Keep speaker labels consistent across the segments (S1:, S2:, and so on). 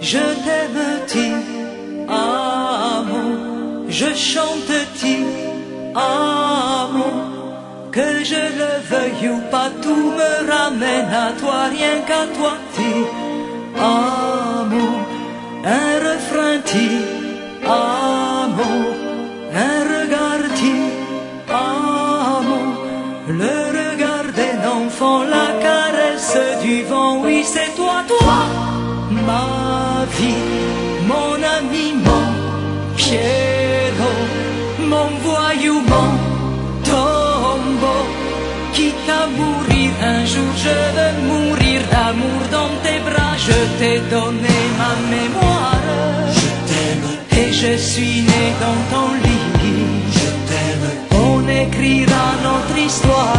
S1: je t'aime, ti amo, je chante, ti amo. Que je le veuille ou pas, tout me ramène à toi, rien qu'à toi, ti amo. Un refrain, ti amo, un regard, ti amo. Le regard d'un enfant, la caresse du vent, oui c'est toi, toi, ma vie, mon ami, mon Pierrot, mon voyou, mon tombeau. Quitte à mourir un jour, je veux mourir d'amour dans tes bras. Je t'ai donné ma mémoire,
S2: je t'aime,
S1: et je suis né dans ton lit.
S2: je t'aime,
S1: On écrira notre histoire.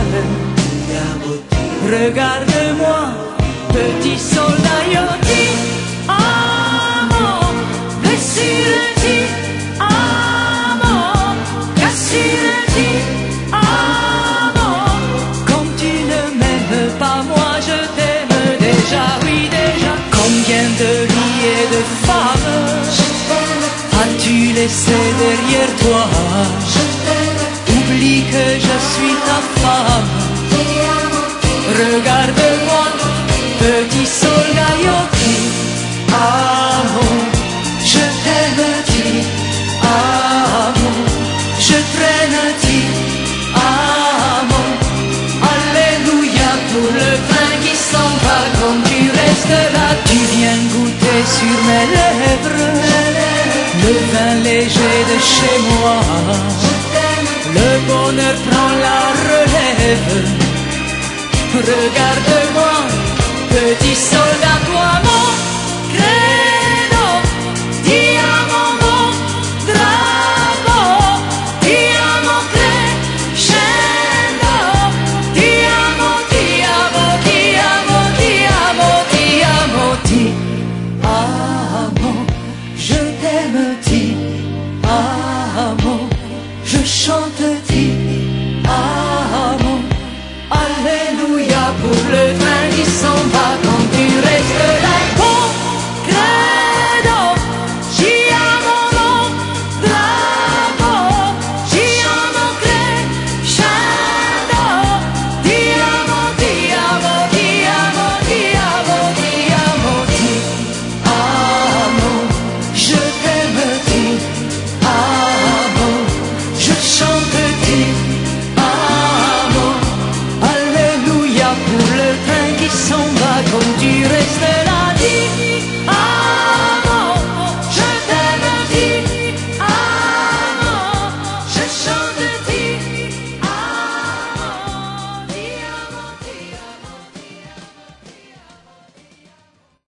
S1: Regarde-moi, petit soldat, yo ti amo, blessure ti amo, cassure ti amo. Quand tu ne m'aimes pas, moi je t'aime déjà, oui déjà. Combien de lits et de femmes as-tu laissé derrière toi? Oublie que je suis ta femme. Regarde-moi, petit soldat, yo ti amo, je t'aime, ti amo, je traîne, ti amo. Alléluia pour le pain qui s'en va. Quand tu restes là, tu viens goûter sur mes lèvres le vin léger de chez moi. Le bonheur prend la relève. Regarde-moi, petit soldat, toi mon credo, ti amo mon drapeau, ti amo crescendo, ti amo, ti amo, ti amo, ti amo, ti amo, ti amo, je t'aime, ti amo, je chante.